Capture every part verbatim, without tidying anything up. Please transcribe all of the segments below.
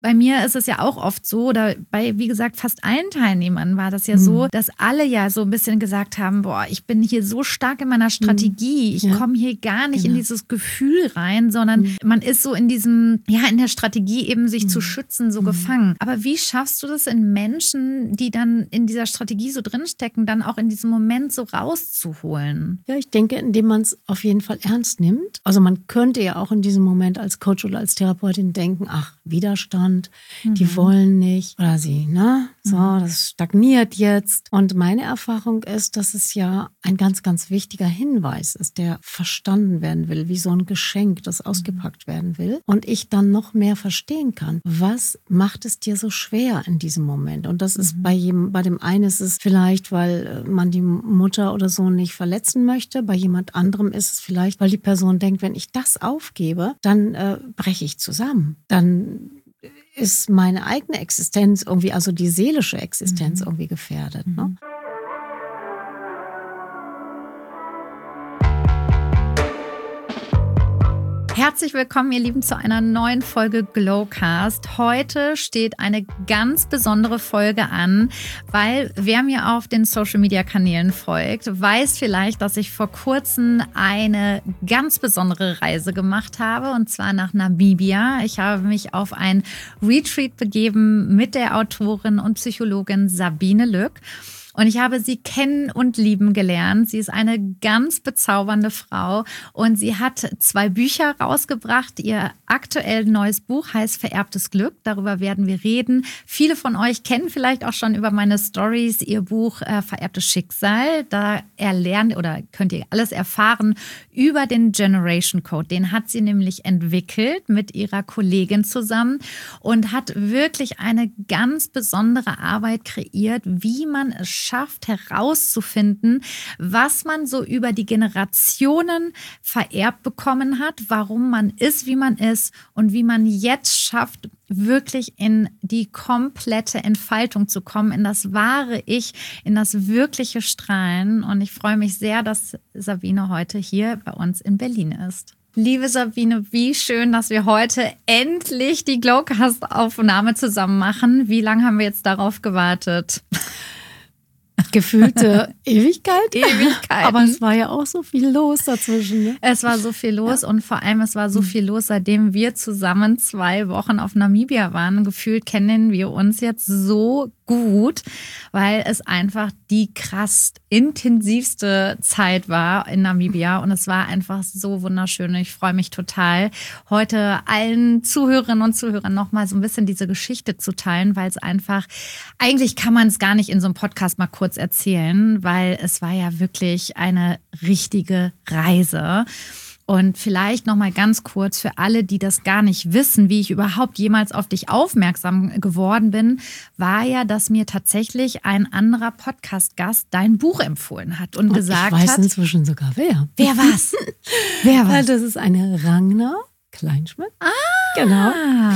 bei mir ist es ja auch oft so, oder bei, wie gesagt, fast allen Teilnehmern war das ja mhm. so, dass alle ja so ein bisschen gesagt haben, boah, ich bin hier so stark in meiner Strategie, ich ja. komme hier gar nicht genau. in dieses Gefühl rein, sondern mhm. man ist so in diesem, ja, in der Strategie eben sich mhm. zu schützen, so mhm. gefangen. Aber wie schaffst du das in Menschen, die dann in dieser Strategie so drinstecken, dann auch in diesem Moment so rauszuholen? Ja, ich denke, indem man es auf jeden Fall ernst nimmt. Also man könnte ja auch in diesem Moment als Coach oder als Therapeutin denken, ach, Widerstand, mhm. die wollen nicht oder sie, ne? So, mhm. das stagniert jetzt. Und meine Erfahrung ist, dass es ja ein ganz, ganz wichtiger Hinweis ist, der verstanden werden will, wie so ein Geschenk, das ausgepackt werden will. Und ich dann noch mehr verstehen kann, was macht es dir so schwer in diesem Moment? Und das ist mhm. bei jedem, bei dem einen ist es vielleicht, weil man die Mutter oder so nicht verletzen möchte. Bei jemand anderem ist es vielleicht, weil die Person denkt, wenn ich das aufgebe, dann äh, breche ich zusammen. Dann ist meine eigene Existenz irgendwie, also die seelische Existenz mhm. irgendwie gefährdet. Ne? Mhm. Herzlich willkommen, ihr Lieben, zu einer neuen Folge Glowcast. Heute steht eine ganz besondere Folge an, weil wer mir auf den Social-Media-Kanälen folgt, weiß vielleicht, dass ich vor kurzem eine ganz besondere Reise gemacht habe, und zwar nach Namibia. Ich habe mich auf ein Retreat begeben mit der Autorin und Psychologin Sabine Lück. Und ich habe sie kennen und lieben gelernt. Sie ist eine ganz bezaubernde Frau und sie hat zwei Bücher rausgebracht. Ihr aktuell neues Buch heißt Vererbtes Glück. Darüber werden wir reden. Viele von euch kennen vielleicht auch schon über meine Stories ihr Buch äh, Vererbtes Schicksal. Da erlernt oder könnt ihr alles erfahren über den Generation Code. Den hat sie nämlich entwickelt mit ihrer Kollegin zusammen und hat wirklich eine ganz besondere Arbeit kreiert, wie man es schafft, herauszufinden, was man so über die Generationen vererbt bekommen hat, warum man ist, wie man ist und wie man jetzt schafft, wirklich in die komplette Entfaltung zu kommen, in das wahre Ich, in das wirkliche Strahlen. Und ich freue mich sehr, dass Sabine heute hier bei uns in Berlin ist. Liebe Sabine, wie schön, dass wir heute endlich die Glowcast-Aufnahme zusammen machen. Wie lange haben wir jetzt darauf gewartet? Gefühlte Ewigkeit. Ewigkeit. Aber es war ja auch so viel los dazwischen. Ne? Es war so viel los ja. und vor allem es war so viel los, seitdem wir zusammen zwei Wochen auf Namibia waren. Gefühlt kennen wir uns jetzt so gut, weil es einfach die krass intensivste Zeit war in Namibia und es war einfach so wunderschön. Ich freue mich total, heute allen Zuhörerinnen und Zuhörern nochmal so ein bisschen diese Geschichte zu teilen, weil es einfach, eigentlich kann man es gar nicht in so einem Podcast mal kurz erzählen, weil es war ja wirklich eine richtige Reise. Und vielleicht noch mal ganz kurz für alle, die das gar nicht wissen, wie ich überhaupt jemals auf dich aufmerksam geworden bin, war ja, dass mir tatsächlich ein anderer Podcast-Gast dein Buch empfohlen hat und, und gesagt hat... Ich weiß hat, inzwischen sogar wer. Wer war's? Wer war's? Das ist eine Ragnar Kleinschmidt. Ah! Genau.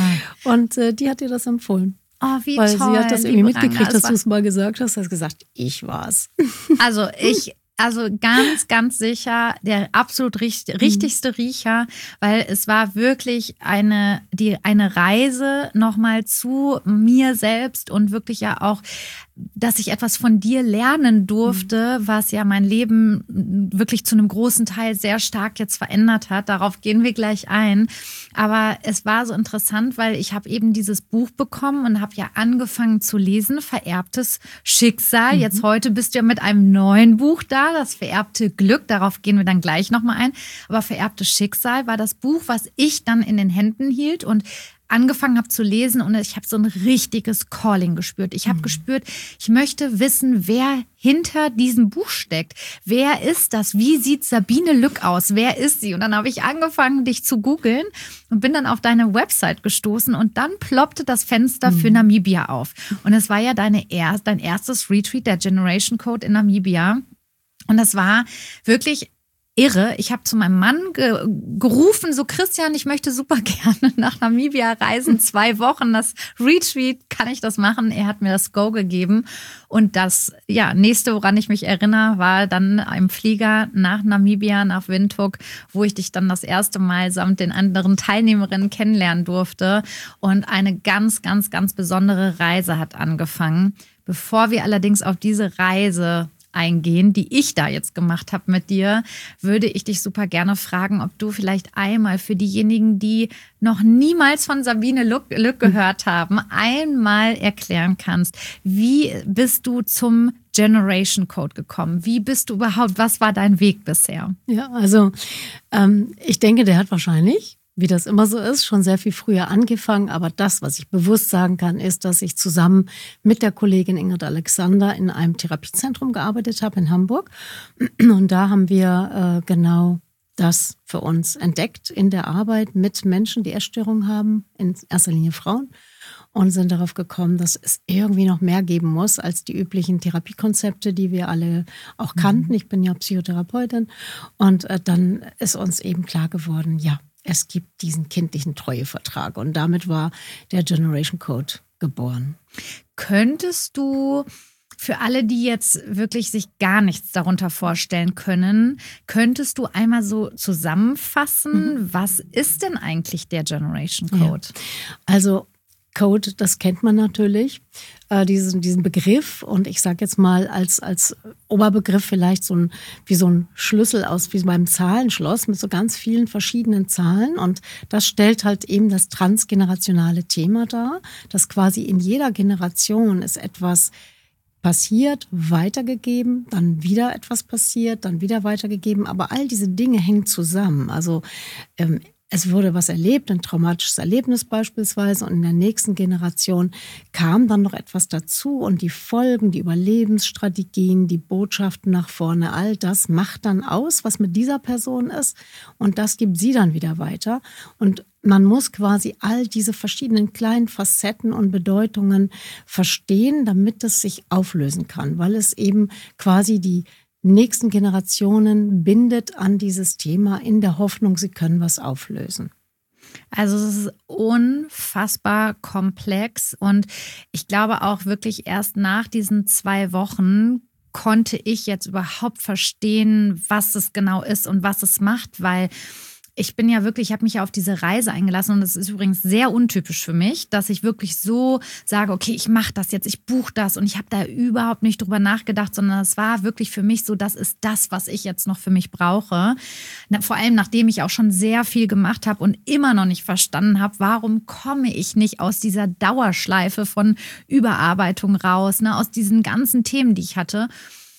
Und äh, die hat dir das empfohlen. Oh, wie Weil toll. Weil sie hat das irgendwie mitgekriegt, Ragnar, dass du es mal gesagt hast. Du hast gesagt, ich war's. Also ich... Also ganz, ganz sicher der absolut richt- richtigste Riecher, weil es war wirklich eine, die, eine Reise nochmal zu mir selbst und wirklich ja auch, dass ich etwas von dir lernen durfte, was ja mein Leben wirklich zu einem großen Teil sehr stark jetzt verändert hat. Darauf gehen wir gleich ein. Aber es war so interessant, weil ich habe eben dieses Buch bekommen und habe ja angefangen zu lesen, Vererbtes Schicksal. Mhm. Jetzt heute bist du ja mit einem neuen Buch da, das Vererbte Glück. Darauf gehen wir dann gleich nochmal ein. Aber Vererbtes Schicksal war das Buch, was ich dann in den Händen hielt und angefangen habe zu lesen und ich habe so ein richtiges Calling gespürt. Ich habe mhm. gespürt, ich möchte wissen, wer hinter diesem Buch steckt. Wer ist das? Wie sieht Sabine Lück aus? Wer ist sie? Und dann habe ich angefangen, dich zu googeln und bin dann auf deine Website gestoßen und dann ploppte das Fenster mhm. für Namibia auf. Und es war ja deine er- dein erstes Retreat, der Generation Code in Namibia. Und das war wirklich... irre. Ich habe zu meinem Mann ge- gerufen, so Christian, ich möchte super gerne nach Namibia reisen, zwei Wochen, das Retreat, kann ich das machen? Er hat mir das Go gegeben. Und das ja, nächste, woran ich mich erinnere, war dann im Flieger nach Namibia, nach Windhoek, wo ich dich dann das erste Mal samt den anderen Teilnehmerinnen kennenlernen durfte. Und eine ganz, ganz, ganz besondere Reise hat angefangen. Bevor wir allerdings auf diese Reise eingehen, die ich da jetzt gemacht habe mit dir, würde ich dich super gerne fragen, ob du vielleicht einmal für diejenigen, die noch niemals von Sabine Lück, Lück gehört haben, einmal erklären kannst, wie bist du zum Generation Code gekommen? Wie bist du überhaupt, was war dein Weg bisher? Ja, also ähm, ich denke, der hat wahrscheinlich, wie das immer so ist, schon sehr viel früher angefangen. Aber das, was ich bewusst sagen kann, ist, dass ich zusammen mit der Kollegin Ingrid Alexander in einem Therapiezentrum gearbeitet habe in Hamburg. Und da haben wir äh, genau das für uns entdeckt in der Arbeit mit Menschen, die Essstörungen haben, in erster Linie Frauen. Und sind darauf gekommen, dass es irgendwie noch mehr geben muss als die üblichen Therapiekonzepte, die wir alle auch kannten. Ich bin ja Psychotherapeutin. Und äh, dann ist uns eben klar geworden, ja, es gibt diesen kindlichen Treuevertrag. Und damit war der Generation Code geboren. Könntest du für alle, die jetzt wirklich sich gar nichts darunter vorstellen können, könntest du einmal so zusammenfassen, mhm. was ist denn eigentlich der Generation Code? Ja. Also Code, das kennt man natürlich, äh, diesen, diesen Begriff. Und ich sage jetzt mal als, als Oberbegriff vielleicht so ein, wie so ein Schlüssel aus, wie beim Zahlenschloss mit so ganz vielen verschiedenen Zahlen. Und das stellt halt eben das transgenerationale Thema dar, dass quasi in jeder Generation ist etwas passiert, weitergegeben, dann wieder etwas passiert, dann wieder weitergegeben. Aber all diese Dinge hängen zusammen. Also ähm, es wurde was erlebt, ein traumatisches Erlebnis beispielsweise, und in der nächsten Generation kam dann noch etwas dazu und die Folgen, die Überlebensstrategien, die Botschaften nach vorne, all das macht dann aus, was mit dieser Person ist, und das gibt sie dann wieder weiter. Und man muss quasi all diese verschiedenen kleinen Facetten und Bedeutungen verstehen, damit es sich auflösen kann, weil es eben quasi die nächsten Generationen bindet an dieses Thema in der Hoffnung, sie können was auflösen. Also es ist unfassbar komplex und ich glaube auch wirklich erst nach diesen zwei Wochen konnte ich jetzt überhaupt verstehen, was es genau ist und was es macht, weil ich bin ja wirklich, ich habe mich ja auf diese Reise eingelassen und das ist übrigens sehr untypisch für mich, dass ich wirklich so sage, okay, ich mache das jetzt, ich buche das und ich habe da überhaupt nicht drüber nachgedacht, sondern es war wirklich für mich so, das ist das, was ich jetzt noch für mich brauche. Vor allem, nachdem ich auch schon sehr viel gemacht habe und immer noch nicht verstanden habe, warum komme ich nicht aus dieser Dauerschleife von Überarbeitung raus, ne, aus diesen ganzen Themen, die ich hatte.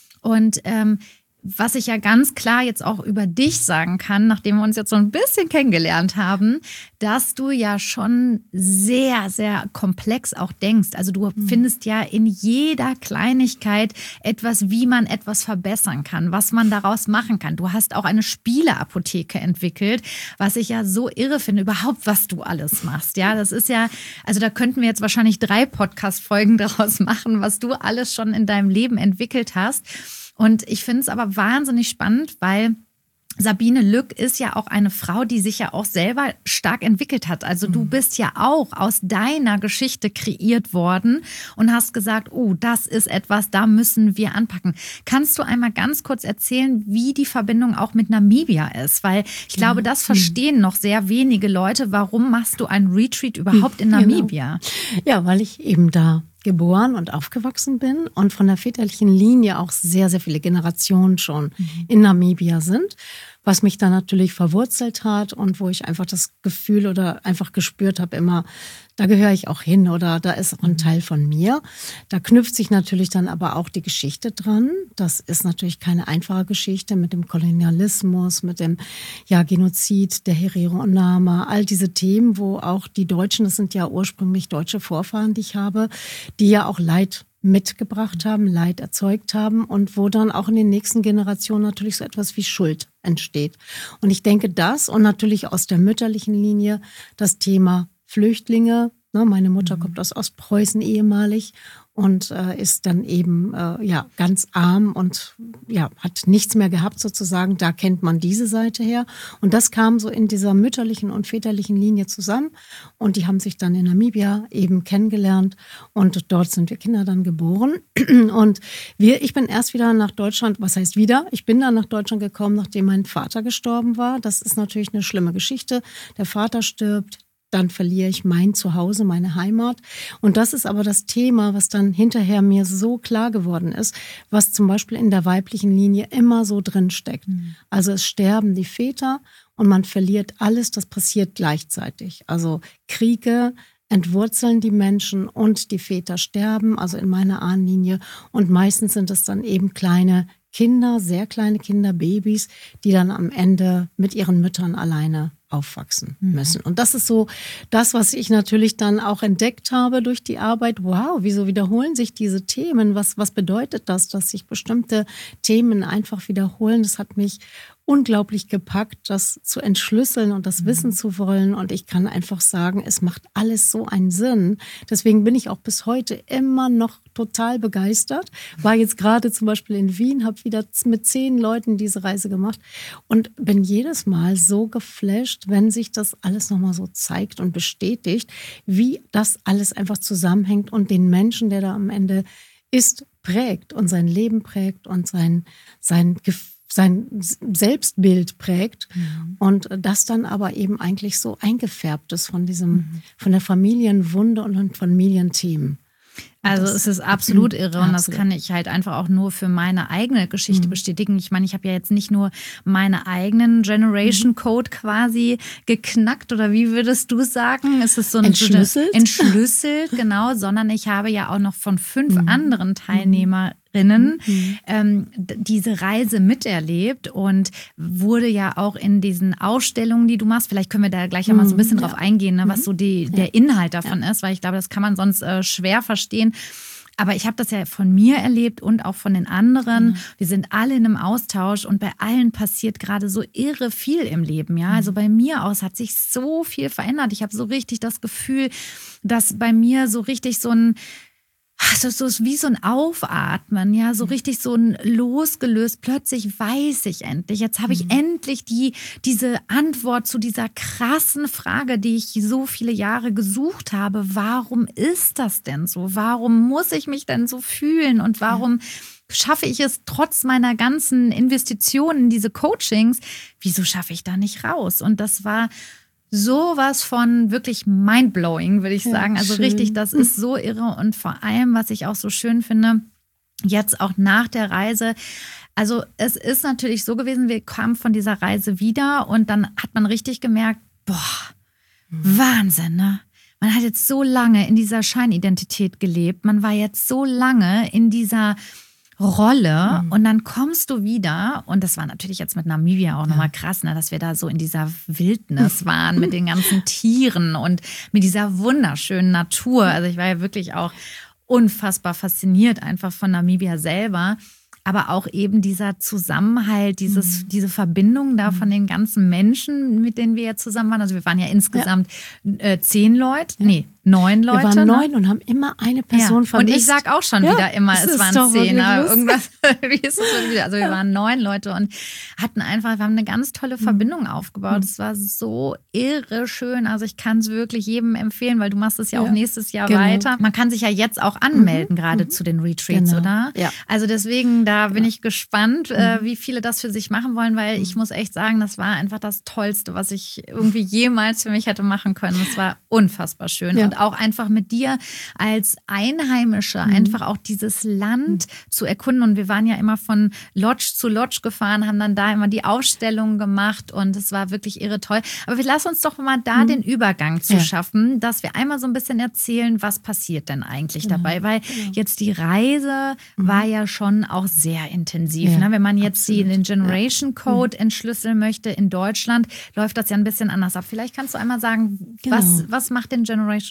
Und ähm, was ich ja ganz klar jetzt auch über dich sagen kann, nachdem wir uns jetzt so ein bisschen kennengelernt haben, dass du ja schon sehr, sehr komplex auch denkst. Also du mhm. findest ja in jeder Kleinigkeit etwas, wie man etwas verbessern kann, was man daraus machen kann. Du hast auch eine Spieleapotheke entwickelt, was ich ja so irre finde, überhaupt, was du alles machst. Ja, das ist ja, also da könnten wir jetzt wahrscheinlich drei Podcast-Folgen daraus machen, was du alles schon in deinem Leben entwickelt hast. Und ich finde es aber wahnsinnig spannend, weil Sabine Lück ist ja auch eine Frau, die sich ja auch selber stark entwickelt hat. Also du bist ja auch aus deiner Geschichte kreiert worden und hast gesagt, oh, das ist etwas, da müssen wir anpacken. Kannst du einmal ganz kurz erzählen, wie die Verbindung auch mit Namibia ist? Weil ich ja. glaube, das verstehen noch sehr wenige Leute. Warum machst du ein Retreat überhaupt in Namibia? Genau. Ja, weil ich eben da geboren und aufgewachsen bin und von der väterlichen Linie auch sehr, sehr viele Generationen schon mhm. in Namibia sind, was mich dann natürlich verwurzelt hat und wo ich einfach das Gefühl oder einfach gespürt habe immer, da gehöre ich auch hin oder da ist auch ein Teil von mir. Da knüpft sich natürlich dann aber auch die Geschichte dran. Das ist natürlich keine einfache Geschichte mit dem Kolonialismus, mit dem ja, Genozid, der Herero und Nama, all diese Themen, wo auch die Deutschen, das sind ja ursprünglich deutsche Vorfahren, die ich habe, die ja auch Leid mitgebracht haben, Leid erzeugt haben und wo dann auch in den nächsten Generationen natürlich so etwas wie Schuld entsteht. Und ich denke das und natürlich aus der mütterlichen Linie das Thema Flüchtlinge, Ne, meine Mutter Mhm. kommt aus Ostpreußen ehemalig und äh, ist dann eben äh, ja ganz arm und ja hat nichts mehr gehabt sozusagen. Da kennt man diese Seite her. Und das kam so in dieser mütterlichen und väterlichen Linie zusammen. Und die haben sich dann in Namibia eben kennengelernt. Und dort sind wir Kinder dann geboren. Und wir, ich bin erst wieder nach Deutschland, was heißt wieder? Ich bin dann nach Deutschland gekommen, nachdem mein Vater gestorben war. Das ist natürlich eine schlimme Geschichte. Der Vater stirbt. Dann verliere ich mein Zuhause, meine Heimat. Und das ist aber das Thema, was dann hinterher mir so klar geworden ist, was zum Beispiel in der weiblichen Linie immer so drin steckt. Mhm. Also es sterben die Väter und man verliert alles, das passiert gleichzeitig. Also Kriege entwurzeln die Menschen und die Väter sterben, also in meiner Ahnenlinie. Und meistens sind es dann eben kleine Kinder, sehr kleine Kinder, Babys, die dann am Ende mit ihren Müttern alleine aufwachsen müssen. Mhm. Und das ist so das, was ich natürlich dann auch entdeckt habe durch die Arbeit. Wow, wieso wiederholen sich diese Themen? Was, was bedeutet das, dass sich bestimmte Themen einfach wiederholen? Das hat mich unglaublich gepackt, das zu entschlüsseln und das mhm. wissen zu wollen. Und ich kann einfach sagen, es macht alles so einen Sinn. Deswegen bin ich auch bis heute immer noch total begeistert. War jetzt gerade zum Beispiel in Wien, habe wieder mit zehn Leuten diese Reise gemacht und bin jedes Mal so geflasht, wenn sich das alles nochmal so zeigt und bestätigt, wie das alles einfach zusammenhängt und den Menschen, der da am Ende ist, prägt und sein Leben prägt und sein, sein Gefühl, sein Selbstbild prägt mhm. und das dann aber eben eigentlich so eingefärbt ist von diesem, mhm. von der Familienwunde und von Familienthemen. Also das, es ist absolut irre und absolut. Das kann ich halt einfach auch nur für meine eigene Geschichte mhm. bestätigen. Ich meine, ich habe ja jetzt nicht nur meine eigenen Generation Code quasi geknackt oder wie würdest du sagen? Ist es so ein entschlüsselt? Entschlüsselt, genau, sondern ich habe ja auch noch von fünf mhm. anderen Teilnehmern Mhm. Ähm, diese Reise miterlebt und wurde ja auch in diesen Ausstellungen, die du machst, vielleicht können wir da gleich einmal so ein bisschen ja. drauf eingehen, ne, was so die, ja. der Inhalt davon ja. ist, weil ich glaube, das kann man sonst äh, schwer verstehen. Aber ich habe das ja von mir erlebt und auch von den anderen. Mhm. Wir sind alle in einem Austausch und bei allen passiert gerade so irre viel im Leben. Ja, also bei mir aus hat sich so viel verändert. Ich habe so richtig das Gefühl, dass bei mir so richtig so ein Also so ist wie so ein Aufatmen, ja, so richtig so ein losgelöst. Plötzlich weiß ich endlich. Jetzt habe ich mhm. endlich die, diese Antwort zu dieser krassen Frage, die ich so viele Jahre gesucht habe. Warum ist das denn so? Warum muss ich mich denn so fühlen? Und warum schaffe ich es trotz meiner ganzen Investitionen in diese Coachings? Wieso schaffe ich da nicht raus? Und das war sowas von wirklich mindblowing, würde ich sagen. Ja, also schön. Richtig, das ist so irre. Und vor allem, was ich auch so schön finde, jetzt auch nach der Reise, also es ist natürlich so gewesen, wir kamen von dieser Reise wieder und dann hat man richtig gemerkt, boah, mhm. Wahnsinn, ne? Man hat jetzt so lange in dieser Scheinidentität gelebt, man war jetzt so lange in dieser Rolle mhm. und dann kommst du wieder und das war natürlich jetzt mit Namibia auch ja. nochmal krass, ne, dass wir da so in dieser Wildnis waren mit den ganzen Tieren und mit dieser wunderschönen Natur. Also ich war ja wirklich auch unfassbar fasziniert einfach von Namibia selber, aber auch eben dieser Zusammenhalt, dieses, mhm. diese Verbindung da von den ganzen Menschen, mit denen wir jetzt zusammen waren. Also wir waren ja insgesamt ja. Äh, zehn Leute, ja. nee, neun Leute. Wir waren ne? neun und haben immer eine Person ja. vermisst. Und ich sag auch schon ja, wieder immer, es waren zehn. Aber irgendwas, wie ist es wieder? Also wir ja. waren neun Leute und hatten einfach, wir haben eine ganz tolle Verbindung mhm. aufgebaut. Es war so irre schön. Also ich kann es wirklich jedem empfehlen, weil du machst es ja, ja. auch nächstes Jahr genau. weiter. Man kann sich ja jetzt auch anmelden, mhm. gerade mhm. zu den Retreats, genau. oder? Ja. Also deswegen, da bin ja. ich gespannt, mhm. äh, wie viele das für sich machen wollen, weil ich muss echt sagen, das war einfach das Tollste, was ich irgendwie jemals für mich hätte machen können. Es war unfassbar schön. Ja. Und auch einfach mit dir als Einheimischer mhm. einfach auch dieses Land mhm. zu erkunden. Und wir waren ja immer von Lodge zu Lodge gefahren, haben dann da immer die Ausstellungen gemacht und es war wirklich irre toll. Aber wir lassen uns doch mal da mhm. den Übergang zu ja. schaffen, dass wir einmal so ein bisschen erzählen, was passiert denn eigentlich mhm. dabei, weil mhm. jetzt die Reise mhm. war ja schon auch sehr intensiv. Ja, ne? Wenn man jetzt die, den Generation Code ja. entschlüsseln möchte in Deutschland, läuft das ja ein bisschen anders ab. Vielleicht kannst du einmal sagen, genau. was, was macht den Generation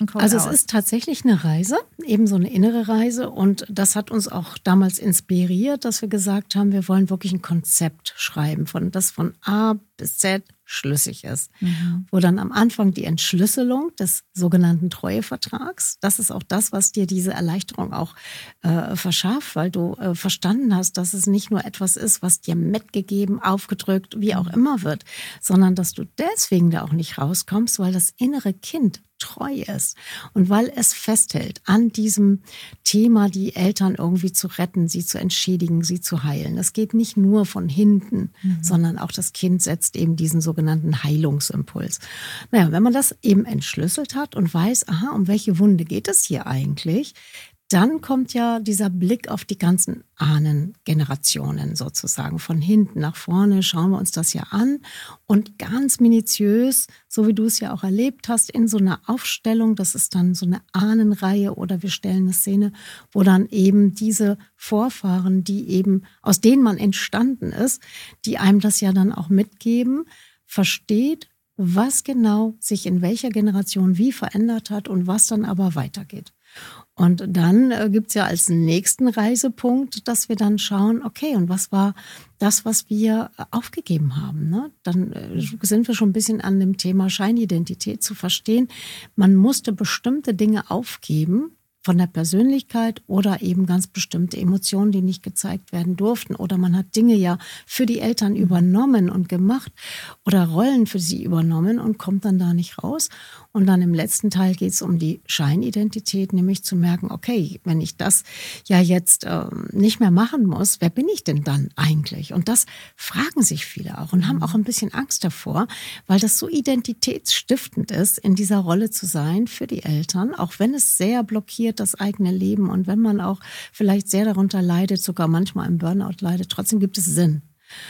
Code Also aus? es ist tatsächlich eine Reise, eben so eine innere Reise. Und das hat uns auch damals inspiriert, dass wir gesagt haben, wir wollen wirklich ein Konzept schreiben, von das von A bis Z schlüssig ist. Mhm. Wo dann am Anfang die Entschlüsselung des sogenannten Treuevertrags, das ist auch das, was dir diese Erleichterung auch äh, verschafft, weil du äh, verstanden hast, dass es nicht nur etwas ist, was dir mitgegeben, aufgedrückt, wie auch immer wird, sondern dass du deswegen da auch nicht rauskommst, weil das innere Kind treu ist und weil es festhält an diesem Thema, die Eltern irgendwie zu retten, sie zu entschädigen, sie zu heilen. Das geht nicht nur von hinten, mhm. sondern auch das Kind setzt eben diesen sogenannten Heilungsimpuls. Naja, wenn man das eben entschlüsselt hat und weiß, aha, um welche Wunde geht es hier eigentlich, dann kommt ja dieser Blick auf die ganzen Ahnengenerationen sozusagen. Von hinten nach vorne schauen wir uns das ja an und ganz minutiös, so wie du es ja auch erlebt hast, in so einer Aufstellung, das ist dann so eine Ahnenreihe oder wir stellen eine Szene, wo dann eben diese Vorfahren, die eben, aus denen man entstanden ist, die einem das ja dann auch mitgeben, versteht, was genau sich in welcher Generation wie verändert hat und was dann aber weitergeht. Und dann äh, gibt's ja als nächsten Reisepunkt, dass wir dann schauen, okay, und was war das, was wir äh, aufgegeben haben? Ne? Dann äh, sind wir schon ein bisschen an dem Thema Scheinidentität zu verstehen. Man musste bestimmte Dinge aufgeben, von der Persönlichkeit oder eben ganz bestimmte Emotionen, die nicht gezeigt werden durften. Oder man hat Dinge ja für die Eltern übernommen und gemacht oder Rollen für sie übernommen und kommt dann da nicht raus. Und dann im letzten Teil geht es um die Scheinidentität, nämlich zu merken, okay, wenn ich das ja jetzt äh, nicht mehr machen muss, wer bin ich denn dann eigentlich? Und das fragen sich viele auch und haben auch ein bisschen Angst davor, weil das so identitätsstiftend ist, in dieser Rolle zu sein für die Eltern, auch wenn es sehr blockiert das eigene Leben und wenn man auch vielleicht sehr darunter leidet, sogar manchmal im Burnout leidet, trotzdem gibt es Sinn.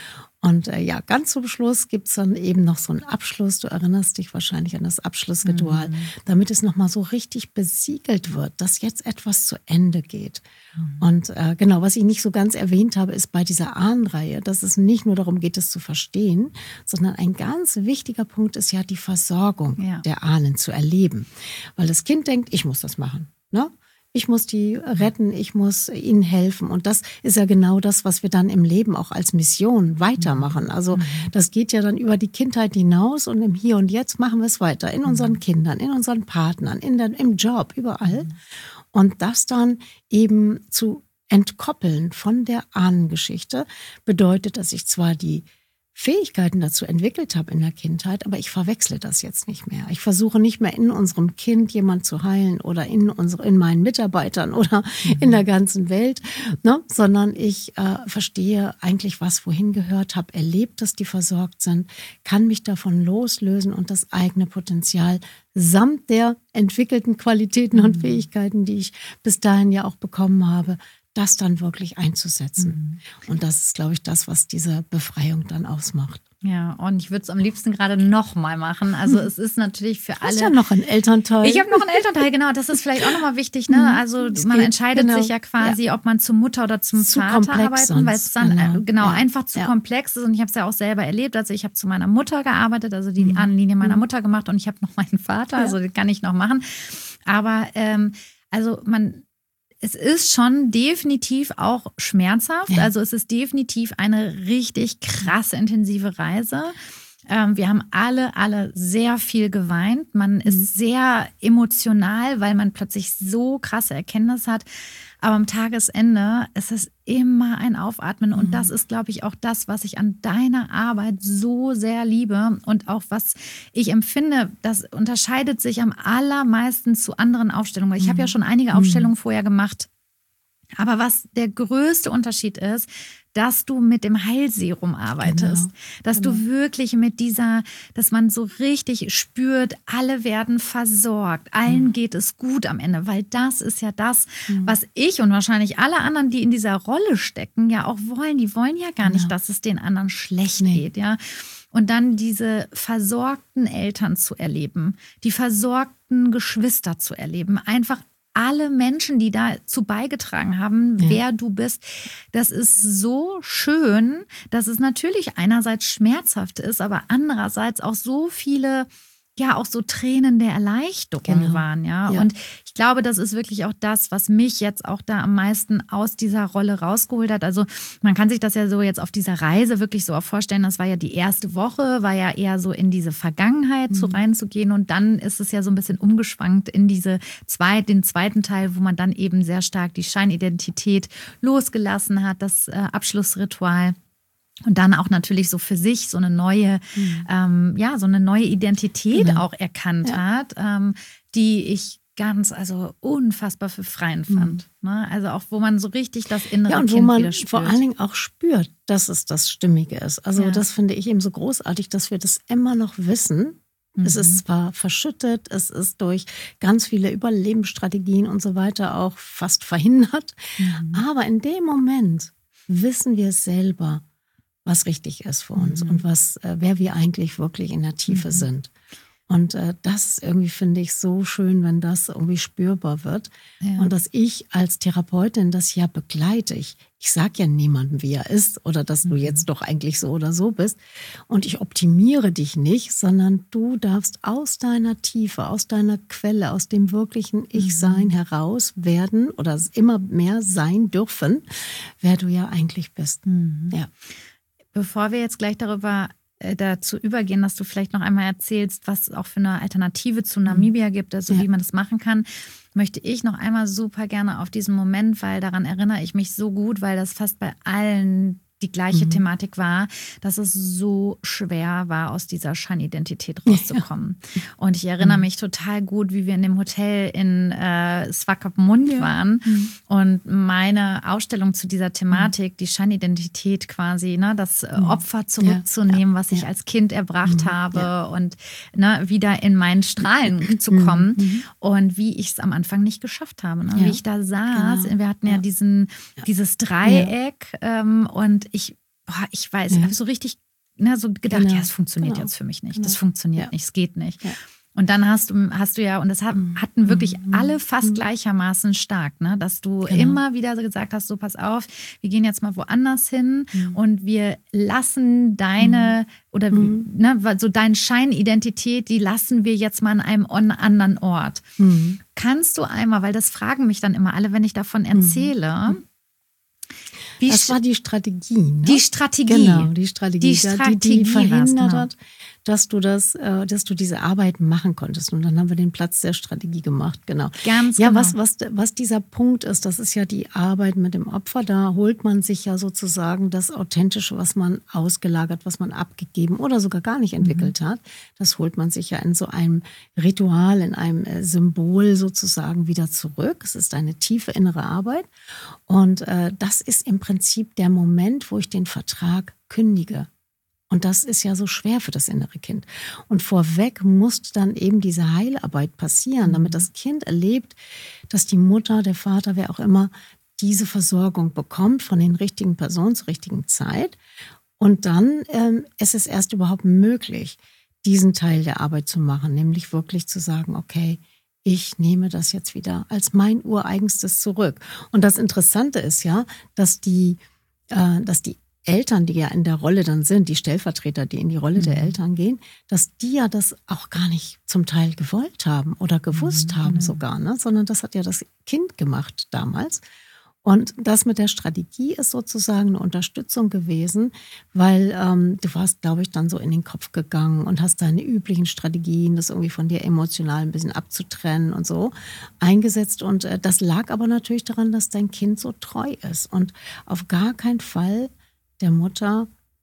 Und äh, ja, ganz zum Schluss gibt's dann eben noch so einen Abschluss. Du erinnerst dich wahrscheinlich an das Abschlussritual, mhm. damit es nochmal so richtig besiegelt wird, dass jetzt etwas zu Ende geht. Mhm. Und äh, genau, was ich nicht so ganz erwähnt habe, ist bei dieser Ahnenreihe, dass es nicht nur darum geht, es zu verstehen, sondern ein ganz wichtiger Punkt ist ja die Versorgung ja. der Ahnen zu erleben. Weil das Kind denkt, ich muss das machen, ne? Ich muss die retten, ich muss ihnen helfen. Und das ist ja genau das, was wir dann im Leben auch als Mission weitermachen. Also das geht ja dann über die Kindheit hinaus und im Hier und Jetzt machen wir es weiter. In unseren Kindern, in unseren Partnern, in der, im Job, überall. Und das dann eben zu entkoppeln von der Ahnengeschichte bedeutet, dass ich zwar die Fähigkeiten dazu entwickelt habe in der Kindheit, aber ich verwechsle das jetzt nicht mehr. Ich versuche nicht mehr in unserem Kind jemand zu heilen oder in unsere, in meinen Mitarbeitern oder mhm. in der ganzen Welt, ne? Sondern ich äh, verstehe eigentlich, was wohin gehört, habe erlebt, dass die versorgt sind, kann mich davon loslösen und das eigene Potenzial samt der entwickelten Qualitäten mhm. und Fähigkeiten, die ich bis dahin ja auch bekommen habe, das dann wirklich einzusetzen. Mhm. Und das ist, glaube ich, das, was diese Befreiung dann ausmacht. Ja, und ich würde es am liebsten gerade nochmal machen. Also hm. es ist natürlich für alle... Du hast ja noch einen Elternteil. Ich habe noch einen Elternteil, genau. Das ist vielleicht auch nochmal wichtig. Ne? Also das man geht, entscheidet genau. sich ja quasi, ja. ob man zur Mutter oder zum zu Vater arbeiten, weil es dann genau, genau ja. einfach zu ja. komplex ist. Und ich habe es ja auch selber erlebt. Also ich habe zu meiner Mutter gearbeitet, also die mhm. Ahnenlinie meiner Mutter gemacht und ich habe noch meinen Vater, ja. also den kann ich noch machen. Aber ähm, also man... Es ist schon definitiv auch schmerzhaft. Ja. Also es ist definitiv eine richtig krasse, intensive Reise. Ähm, wir haben alle, alle sehr viel geweint. Man mhm. ist sehr emotional, weil man plötzlich so krasse Erkenntnis hat. Aber am Tagesende ist es immer ein Aufatmen. Und mhm. das ist, glaube ich, auch das, was ich an deiner Arbeit so sehr liebe. Und auch was ich empfinde, das unterscheidet sich am allermeisten zu anderen Aufstellungen. Weil ich mhm. habe ja schon einige Aufstellungen mhm. vorher gemacht. Aber was der größte Unterschied ist, dass du mit dem Heilserum arbeitest. Genau. Dass genau. du wirklich mit dieser, dass man so richtig spürt, alle werden versorgt, allen mhm. geht es gut am Ende. Weil das ist ja das, mhm. was ich und wahrscheinlich alle anderen, die in dieser Rolle stecken, ja auch wollen. Die wollen ja gar genau. nicht, dass es den anderen schlecht nee. geht, ja. Und dann diese versorgten Eltern zu erleben, die versorgten Geschwister zu erleben, einfach alle Menschen, die dazu beigetragen haben, ja. wer du bist, das ist so schön, dass es natürlich einerseits schmerzhaft ist, aber andererseits auch so viele ja auch so Tränen der Erleichterung Genau. waren, ja? Ja. Und ich glaube, das ist wirklich auch das, was mich jetzt auch da am meisten aus dieser Rolle rausgeholt hat. Also man kann sich das ja so jetzt auf dieser Reise wirklich so auch vorstellen, das war ja die erste Woche, war ja eher so in diese Vergangenheit so reinzugehen und dann ist es ja so ein bisschen umgeschwankt in diese zwei, den zweiten Teil, wo man dann eben sehr stark die Scheinidentität losgelassen hat, das äh, Abschlussritual. Und dann auch natürlich so für sich so eine neue, mhm. ähm, ja, so eine neue Identität genau. auch erkannt ja. hat, ähm, die ich ganz, also unfassbar befreiend fand. Mhm. Ne? Also auch, wo man so richtig das innere ja, und Kind wo man wieder spürt. Vor allen Dingen auch spürt, dass es das Stimmige ist. Also ja. das finde ich eben so großartig, dass wir das immer noch wissen. Mhm. Es ist zwar verschüttet, es ist durch ganz viele Überlebensstrategien und so weiter auch fast verhindert, mhm. aber in dem Moment wissen wir es selber, was richtig ist für uns mhm. und was, äh, wer wir eigentlich wirklich in der Tiefe mhm. sind. Und äh, das ist irgendwie, finde ich, so schön, wenn das irgendwie spürbar wird. Ja. Und dass ich als Therapeutin das ja begleite. Ich, ich sage ja niemandem, wie er ist oder dass mhm. du jetzt doch eigentlich so oder so bist. Und ich optimiere dich nicht, sondern du darfst aus deiner Tiefe, aus deiner Quelle, aus dem wirklichen Ich-Sein mhm. heraus werden oder immer mehr sein dürfen, wer du ja eigentlich bist. Mhm. Ja. Bevor wir jetzt gleich darüber äh, dazu übergehen, dass du vielleicht noch einmal erzählst, was es auch für eine Alternative zu Namibia gibt, also ja. wie man das machen kann, möchte ich noch einmal super gerne auf diesen Moment, weil daran erinnere ich mich so gut, weil das fast bei allen die gleiche mhm. Thematik war, dass es so schwer war, aus dieser Scheinidentität rauszukommen. Ja. Und ich erinnere mhm. mich total gut, wie wir in dem Hotel in äh, Swakopmund ja. waren mhm. und meine Ausstellung zu dieser Thematik, mhm. die Scheinidentität quasi, ne, das mhm. Opfer zurückzunehmen, ja. was ich ja. als Kind erbracht mhm. habe ja. und ne, wieder in meinen Strahlen zu kommen mhm. und wie ich es am Anfang nicht geschafft habe. Ne? Ja. Wie ich da saß, genau. wir hatten ja, ja. diesen ja. dieses Dreieck ja. ähm, und ich, boah, ich weiß, ja. ich habe so richtig ne, so gedacht, genau. ja, es funktioniert genau. jetzt für mich nicht. Genau. Das funktioniert ja. nicht, es geht nicht. Ja. Und dann hast du, hast du ja, und das hatten wirklich mhm. alle fast gleichermaßen stark, ne? Dass du genau. immer wieder gesagt hast, so pass auf, wir gehen jetzt mal woanders hin mhm. und wir lassen deine, mhm. oder mhm. ne, so deine Scheinidentität, die lassen wir jetzt mal an einem anderen Ort. Mhm. Kannst du einmal, weil das fragen mich dann immer alle, wenn ich davon erzähle, mhm. Wie das war die Strategie. Ne? Die Strategie. Genau, die Strategie, die, Strategie, die, die verhindert genau. hat, dass du das, dass du diese Arbeit machen konntest. Und dann haben wir den Platz der Strategie gemacht, genau. Ganz ja, genau. was, was, was dieser Punkt ist, das ist ja die Arbeit mit dem Opfer. Da holt man sich ja sozusagen das Authentische, was man ausgelagert, was man abgegeben oder sogar gar nicht entwickelt mhm. hat. Das holt man sich ja in so einem Ritual, in einem Symbol sozusagen wieder zurück. Es ist eine tiefe innere Arbeit. Und äh, das ist im Prinzip der Moment, wo ich den Vertrag kündige. Und das ist ja so schwer für das innere Kind. Und vorweg muss dann eben diese Heilarbeit passieren, damit das Kind erlebt, dass die Mutter, der Vater, wer auch immer, diese Versorgung bekommt von den richtigen Personen zur richtigen Zeit. Und dann ähm, ist es erst überhaupt möglich, diesen Teil der Arbeit zu machen, nämlich wirklich zu sagen, okay, ich nehme das jetzt wieder als mein Ureigenstes zurück. Und das Interessante ist ja, dass die, äh, dass die Eltern, die ja in der Rolle dann sind, die Stellvertreter, die in die Rolle mhm. der Eltern gehen, dass die ja das auch gar nicht zum Teil gewollt haben oder gewusst mhm. haben sogar, ne? Sondern das hat ja das Kind gemacht damals. Und das mit der Strategie ist sozusagen eine Unterstützung gewesen, weil ähm, du warst, glaube ich, dann so in den Kopf gegangen und hast deine üblichen Strategien, das irgendwie von dir emotional ein bisschen abzutrennen und so, eingesetzt. Und äh, das lag aber natürlich daran, dass dein Kind so treu ist und auf gar keinen Fall der Mutter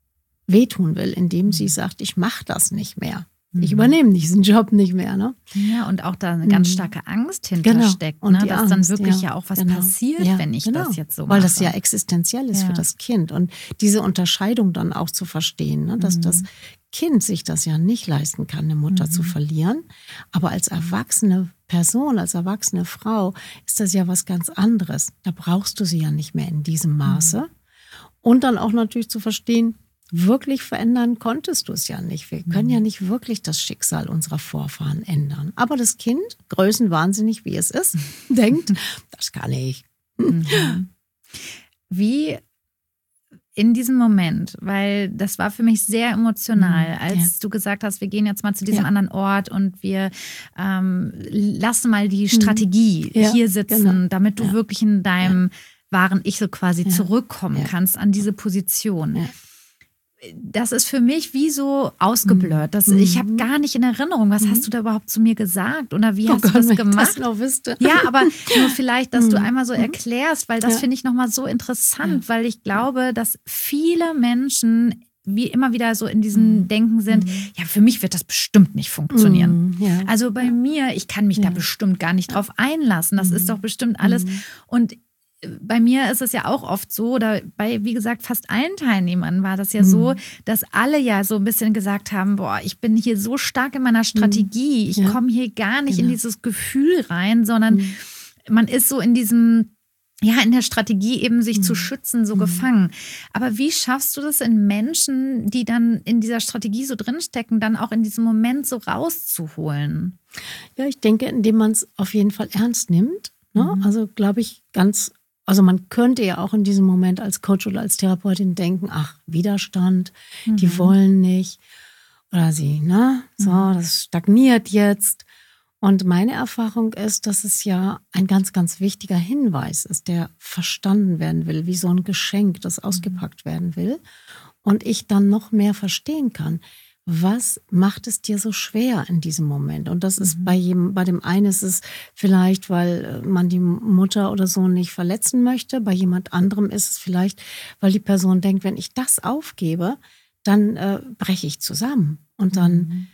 wehtun will, indem sie sagt, ich mache das nicht mehr. Ich übernehme diesen Job nicht mehr. Ne? Ja, und auch da eine ganz starke Angst hintersteckt, genau. ne? dass Angst, dann wirklich ja, ja auch was genau. passiert, ja, wenn ich genau. das jetzt so mache. Weil das ja existenziell ist ja. für das Kind. Und diese Unterscheidung dann auch zu verstehen, ne? dass mhm. das Kind sich das ja nicht leisten kann, eine Mutter mhm. zu verlieren. Aber als erwachsene Person, als erwachsene Frau ist das ja was ganz anderes. Da brauchst du sie ja nicht mehr in diesem Maße. Mhm. Und dann auch natürlich zu verstehen, wirklich verändern konntest du es ja nicht. Wir können ja nicht wirklich das Schicksal unserer Vorfahren ändern. Aber das Kind, größenwahnsinnig wie es ist, denkt, das kann ich. Mhm. Wie, in diesem Moment, weil das war für mich sehr emotional, Mhm, als ja. du gesagt hast, wir gehen jetzt mal zu diesem Ja. anderen Ort und wir ähm, lassen mal die Strategie Ja, hier sitzen, genau. damit du Ja. wirklich in deinem wahren Ich so quasi Ja. zurückkommen Ja. kannst an diese Position. Ja. Das ist für mich wie so ausgeblurrt. Das, Mhm. ich habe gar nicht in Erinnerung, was Mhm. hast du da überhaupt zu mir gesagt oder wie Oh hast Gott, du das wenn gemacht? ich das noch wüsste. Ja, aber nur vielleicht, dass du Mhm. einmal so erklärst, weil das Ja. finde ich nochmal so interessant, Ja. weil ich glaube, dass viele Menschen wie immer wieder so in diesem Mhm. Denken sind, Mhm. ja, für mich wird das bestimmt nicht funktionieren. Mhm. Ja. Also bei mir, ich kann mich da Ja. bestimmt gar nicht drauf einlassen. Das Mhm. ist doch bestimmt alles. Mhm. Und bei mir ist es ja auch oft so, oder bei, wie gesagt, fast allen Teilnehmern war das ja Mhm. so, dass alle ja so ein bisschen gesagt haben, boah, ich bin hier so stark in meiner Strategie, ich Ja. komme hier gar nicht Genau. in dieses Gefühl rein, sondern Mhm. man ist so in diesem, ja, in der Strategie eben sich Mhm. zu schützen, so Mhm. gefangen. Aber wie schaffst du das in Menschen, die dann in dieser Strategie so drinstecken, dann auch in diesem Moment so rauszuholen? Ja, ich denke, indem man es auf jeden Fall ernst nimmt. Ne? Mhm. Also glaube ich ganz, also man könnte ja auch in diesem Moment als Coach oder als Therapeutin denken, ach, Widerstand, Mhm. die wollen nicht. Oder sie, ne? So, Mhm. das stagniert jetzt. Und meine Erfahrung ist, dass es ja ein ganz, ganz wichtiger Hinweis ist, der verstanden werden will, wie so ein Geschenk, das ausgepackt werden will. Und ich dann noch mehr verstehen kann, was macht es dir so schwer in diesem Moment? Und das ist Mhm. bei jedem, bei dem einen ist es vielleicht, weil man die Mutter oder so nicht verletzen möchte. Bei jemand anderem ist es vielleicht, weil die Person denkt, wenn ich das aufgebe, dann äh, breche ich zusammen. Und dann, Mhm.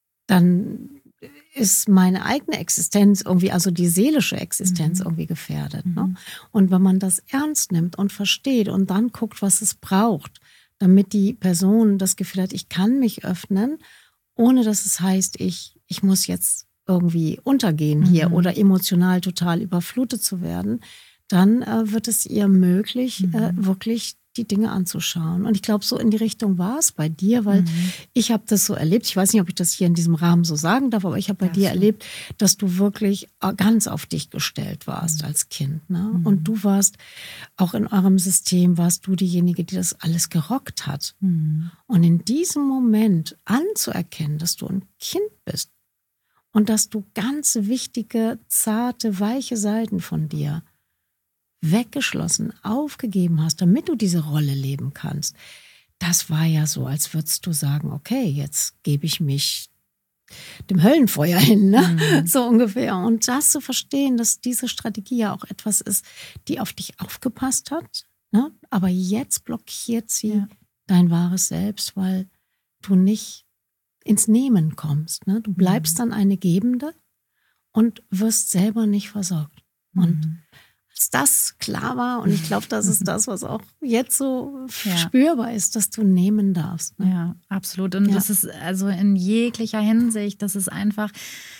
dann ist meine eigene Existenz irgendwie, also die seelische Existenz Mhm. irgendwie gefährdet. Mhm. Ne? Und wenn man das ernst nimmt und versteht und dann guckt, was es braucht, damit die Person das Gefühl hat, ich kann mich öffnen, ohne dass es heißt, ich, ich muss jetzt irgendwie untergehen hier Mhm. oder emotional total überflutet zu werden, dann äh, wird es ihr möglich, Mhm. äh, wirklich die Dinge anzuschauen. Und ich glaube, so in die Richtung war es bei dir, weil Mhm. ich habe das so erlebt. Ich weiß nicht, ob ich das hier in diesem Rahmen so sagen darf, aber ich habe bei Darfst dir du. erlebt, dass du wirklich ganz auf dich gestellt warst Mhm. als Kind. Ne? Mhm. Und du warst auch in eurem System, warst du diejenige, die das alles gerockt hat. Mhm. Und in diesem Moment anzuerkennen, dass du ein Kind bist und dass du ganz wichtige, zarte, weiche Seiten von dir weggeschlossen, aufgegeben hast, damit du diese Rolle leben kannst. Das war ja so, als würdest du sagen, okay, jetzt gebe ich mich dem Höllenfeuer hin, ne? Mhm. So ungefähr. Und das zu verstehen, dass diese Strategie ja auch etwas ist, die auf dich aufgepasst hat, ne? Aber jetzt blockiert sie Ja. dein wahres Selbst, weil du nicht ins Nehmen kommst. Ne? Du bleibst Mhm. dann eine Gebende und wirst selber nicht versorgt. Und Mhm. als das klar war, und ich glaube, das ist das, was auch jetzt so Ja. spürbar ist, dass du nehmen darfst. Ne? Ja, absolut. Und Ja. das ist also in jeglicher Hinsicht, das ist einfach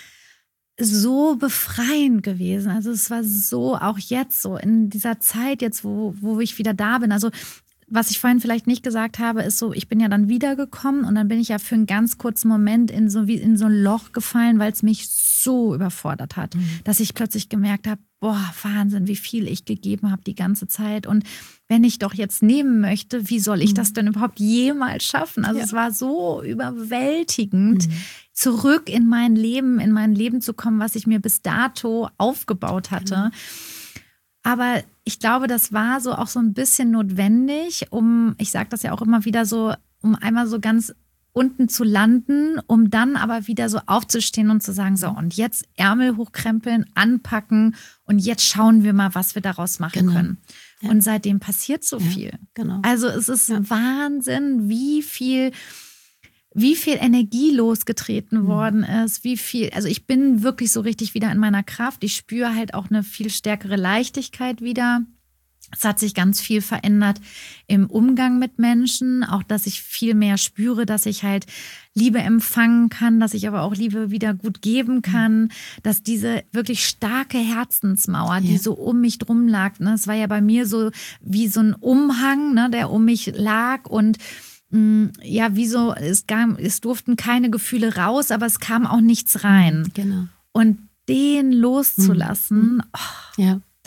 so befreiend gewesen. Also es war so, auch jetzt so, in dieser Zeit jetzt, wo, wo ich wieder da bin. Also was ich vorhin vielleicht nicht gesagt habe, ist so, ich bin ja dann wiedergekommen und dann bin ich ja für einen ganz kurzen Moment in so, wie in so ein Loch gefallen, weil es mich so überfordert hat, Mhm. dass ich plötzlich gemerkt habe, boah, Wahnsinn, wie viel ich gegeben habe die ganze Zeit. Und wenn ich doch jetzt nehmen möchte, wie soll ich Mhm. das denn überhaupt jemals schaffen? Also Ja. es war so überwältigend, Mhm. zurück in mein Leben, in mein Leben zu kommen, was ich mir bis dato aufgebaut hatte. Genau. Aber ich glaube, das war so auch so ein bisschen notwendig, um, ich sage das ja auch immer wieder so, um einmal so ganz unten zu landen, um dann aber wieder so aufzustehen und zu sagen, so und jetzt Ärmel hochkrempeln, anpacken und jetzt schauen wir mal, was wir daraus machen Genau. können. Ja. Und seitdem passiert so Ja, viel. genau. Also es ist Ja. Wahnsinn, wie viel, wie viel Energie losgetreten Mhm. worden ist, wie viel, also ich bin wirklich so richtig wieder in meiner Kraft. Ich spüre halt auch eine viel stärkere Leichtigkeit wieder. Es hat sich ganz viel verändert im Umgang mit Menschen, auch dass ich viel mehr spüre, dass ich halt Liebe empfangen kann, dass ich aber auch Liebe wieder gut geben kann, dass diese wirklich starke Herzensmauer, die Ja. so um mich drum lag, ne, es war ja bei mir so wie so ein Umhang, ne, der um mich lag und mh, ja, wie so, es, kam, es durften keine Gefühle raus, aber es kam auch nichts rein. Genau. Und den loszulassen, oh, Ja.